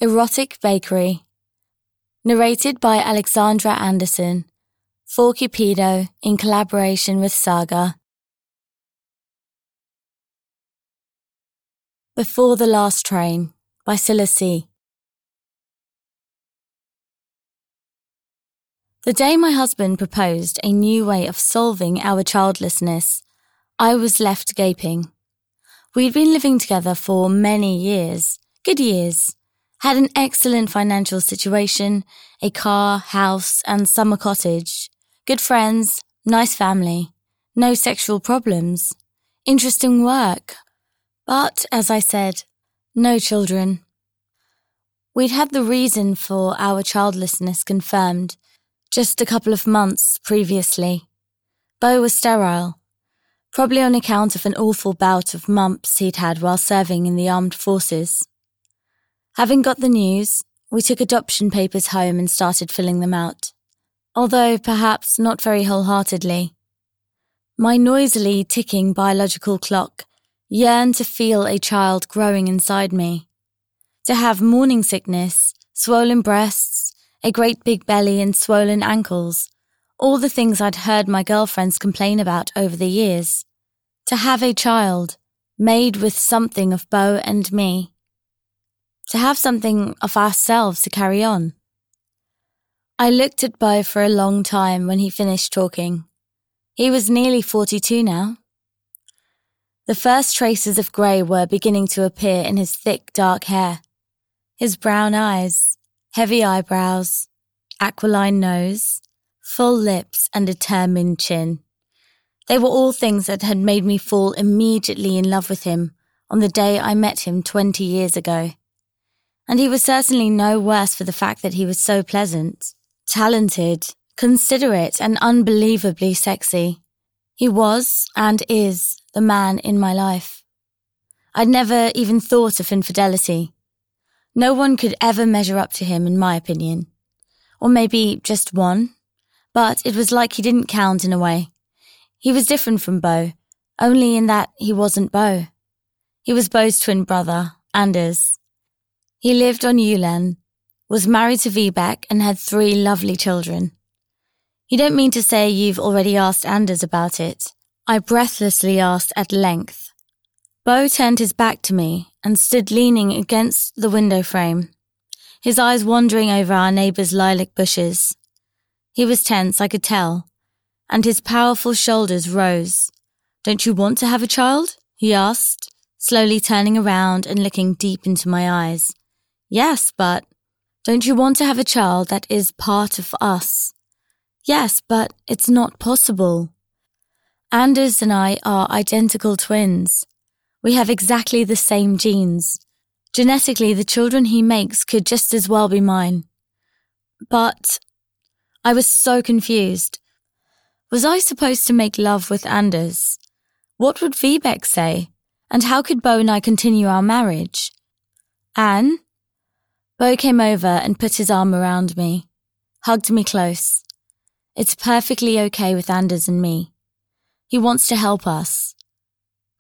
Erotic Bakery. Narrated by Alexandra Anderson. For Cupido in collaboration with Saga. Before the Last Train by Scylla C. The day my husband proposed a new way of solving our childlessness, I was left gaping. We'd been living together for many years, good years, had an excellent financial situation, a car, house, and summer cottage, good friends, nice family, no sexual problems, interesting work. But, as I said, no children. We'd had the reason for our childlessness confirmed just a couple of months previously. Beau was sterile, probably on account of an awful bout of mumps he'd had while serving in the armed forces. Having got the news, we took adoption papers home and started filling them out, although perhaps not very wholeheartedly. My noisily ticking biological clock yearned to feel a child growing inside me, to have morning sickness, swollen breasts, a great big belly and swollen ankles, all the things I'd heard my girlfriends complain about over the years. To have a child, made with something of Beau and me. To have something of ourselves to carry on. I looked at Beau for a long time when he finished talking. He was nearly 42 now. The first traces of grey were beginning to appear in his thick, dark hair. His brown eyes, heavy eyebrows, aquiline nose, full lips and determined chin. They were all things that had made me fall immediately in love with him on the day I met him 20 years ago. And he was certainly no worse for the fact that he was so pleasant, talented, considerate and unbelievably sexy. He was, and is, the man in my life. I'd never even thought of infidelity. No one could ever measure up to him, in my opinion. Or maybe just one. But it was like he didn't count in a way. He was different from Beau, only in that he wasn't Beau. He was Beau's twin brother, Anders. He lived on Julen, was married to Vibeke and had 3 lovely children. You don't mean to say you've already asked Anders about it? I breathlessly asked at length. Beau turned his back to me and stood leaning against the window frame, his eyes wandering over our neighbour's lilac bushes. He was tense, I could tell, and his powerful shoulders rose. "Don't you want to have a child?" he asked, slowly turning around and looking deep into my eyes. "Yes, but..." "Don't you want to have a child that is part of us?" "Yes, but it's not possible. Anders and I are identical twins. We have exactly the same genes. Genetically, the children he makes could just as well be mine." But I was so confused. Was I supposed to make love with Anders? What would Vibeke say? And how could Beau and I continue our marriage? "Anne?" Beau came over and put his arm around me, hugged me close. "It's perfectly okay with Anders and me. He wants to help us.